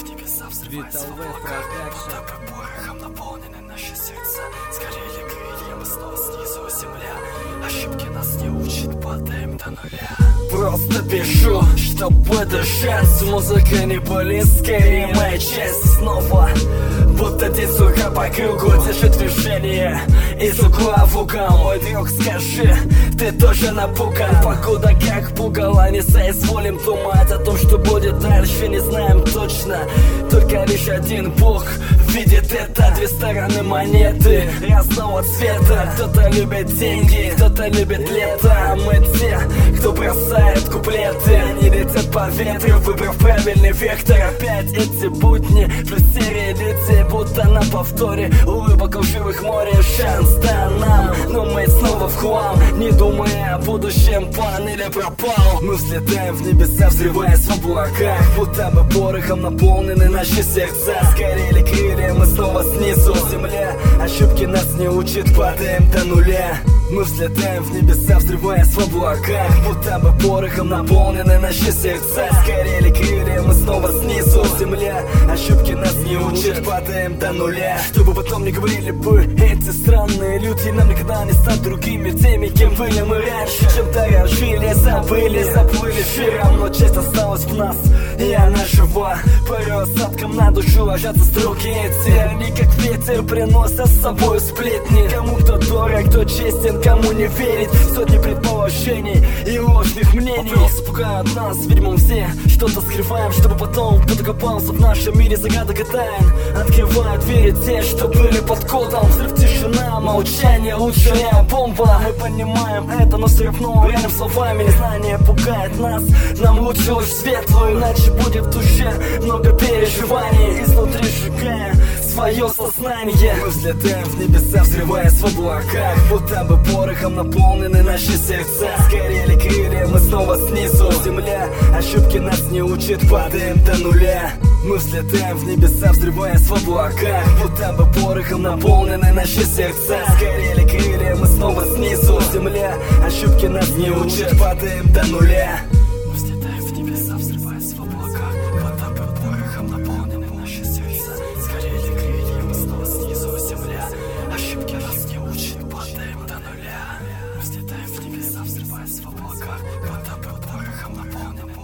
в небеса, взрываясь в облаках, будто бы порохом наполнены наши сердца. Сгорели крылья, мы снова снизу земля. Ошибки нас не учат, падаем до нуля. Просто пишу, чтобы дышать. Музыка не близкая, и моя часть снова будто тесуха по кругу держит движение из угла в угол. Мой друг, скажи, ты тоже напуган? Покуда как пугало, не соизволим думать о том, что будет дальше, не знаем точно. Только лишь один Бог видит это. Две стороны монеты разного цвета. Кто-то любит деньги, кто-то любит лето. А мы те, кто бросает куплеты. Они летят по ветру, выбрав правильный вектор. Опять эти будни, плюс серии людей, будто на повторе. Улыбок в живых море, шанс да нам. Но мы снова в хлам, не думая о будущем, план или пропал. Мы взлетаем в небеса, взрываясь в облаках, будто бы порохом наполнены наши сердца. Сгорели крылья, мы снова снизу земля. Ошибки нас не учат, падаем до нуля. Мы взлетаем в небеса, взрываясь в облаках, будто бы порохом наполнены наши сердца. Сгорели крылья, мы снова снизу земля. Ошибки нас не учат, падаем до нуля. Чтобы потом не говорили бы эти странные люди, нам никогда не стать другими теми, кем были мы раньше. Чем дорожили, забыли, заплыли жиром, но часть осталась в нас, и она жива. Порой осадком на душу ложатся строки эти. Они как ветер приносят с собой сплетни. Кому кто дорог, кто честен, кому не верить. Сотни предположений и ложных мнений. Вопросы пугают нас, видимо мы все что-то скрываем, чтобы потом кто-то копался в нашем мире загадок и тайн. Открывают двери те, что были под кодом. Взрыв, тишина, молчание, лучшая бомба. Мы понимаем это, но все равно реальным словами незнание пугает нас. Нам лучше лишь светлую, иначе будет в душе много переживаний, изнутри сжигая свое сознание. Мы взлетаем в небеса, взрываясь в облаках, будто бы порохом наполнены наши сердца. Сгорели крылья, мы снова снизу земля. Ошибки нас не учат, падаем до нуля. Мы взлетаем в небеса, взрываясь в облаках, будто бы порохом наполнены наши сердца. Сгорели крылья, мы снова снизу земля. Ошибки нас не учат, падаем до нуля. Мы взлетаем в небеса, взрываясь в облаках, будто бы порохом наполнены наши сердца. Сгорели крылья, мы снова снизу земля. Ошибки нас не учат, падаем до нуля. Мы взлетаем в небеса, взрываясь в облаках, будто бы порохом наполнены